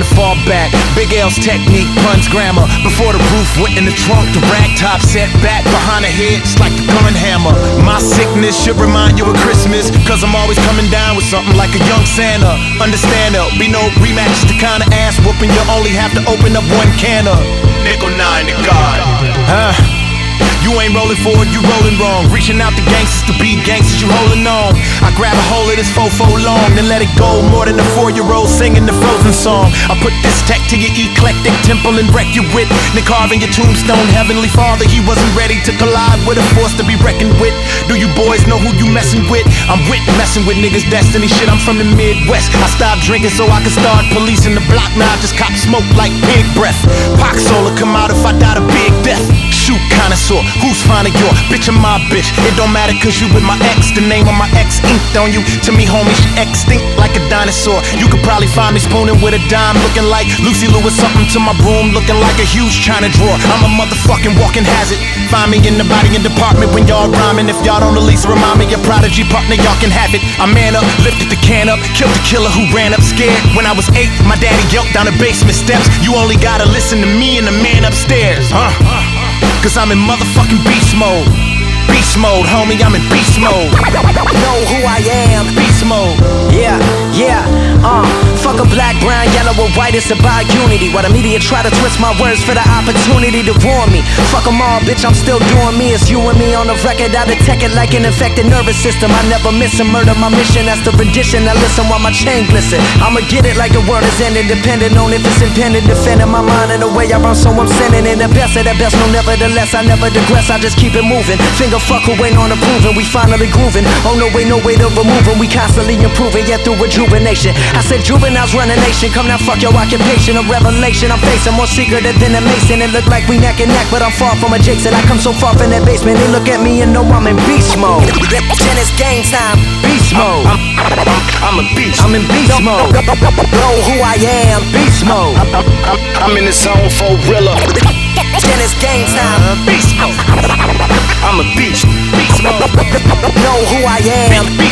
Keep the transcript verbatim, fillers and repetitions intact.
fall back. Big L's technique, puns, grammar. Before the roof went in the trunk, the rag top set back behind the head, it's like the gun hammer. My sickness should remind you of Christmas, cause I'm always coming down with something like a young Santa. Understand there'll be no rematches, the kind of ass whooping you only have to open up one can of nickel nine to God. Huh? You ain't rolling forward, you rolling wrong. Reaching out to gangsters to be gangsters, you holding on. I grab a hold of this fofo long, then let it go. More than a four-year-old singing the Frozen song. I put this tech to your eclectic temple and wreck you with. Then carving your tombstone, Heavenly Father, he wasn't ready to collide with a force to be reckoned with. Do you boys know who you messing with? I'm with messing with niggas' destiny shit. I'm from the Midwest. I stopped drinking so I could start policing the block. Now I just cop smoke like pig breath. Pox solar come out if I died a big death. Shoot connoisseur, who's finding your bitch or my bitch? It don't matter cause you with my ex. The name of my ex inked on you. To me, homie, she extinct like a dinosaur. You could probably find me spooning with a dime, looking like Lucy Lewis. Something to my broom, looking like a huge China drawer. I'm a motherfucking walking hazard. Find me in the body and department when y'all rhyming. If y'all don't at least remind me your prodigy partner, y'all can have it. I man up, lifted the can up, killed the killer who ran up scared. When I was eight, my daddy yelped down the basement steps. You only gotta listen to me and the man upstairs, huh? Cause I'm in motherfucking beast mode. Beast mode, homie, I'm in beast mode. Know who I am. Beast mode. Yeah, yeah, uh fuck a black, brown, yellow, or white, it's about unity. While the media try to twist my words for the opportunity to warn me. Fuck them all, bitch, I'm still doing me. It's you and me on the record, I detect it like an infected nervous system. I never miss a murder, my mission, that's the rendition. I listen while my chain glisten. I'ma get it like the word is ended, depending on if it's impending. Defending my mind in the way I run, so I'm sending in the best of the best. No, nevertheless, I never digress, I just keep it moving. Finger fuck who ain't on approving, we finally grooving. Oh no way, no way to remove them, we constantly improving, yet through rejuvenation. I said juveniles run a nation, come now fuck your occupation. A revelation I'm facing, more secretive than a mason. It look like we neck and neck, but I'm far from adjacent. I come so far from that basement, they look at me and know I'm in beast mode. Then it's game time, beast mode. I'm, I'm, I'm a beast, I'm in beast mode. Know who I am, beast mode. I'm, I'm, I'm in the zone for Rilla. Then it's game time, uh, beast mode. I'm a beast, beast mode. Know who I am.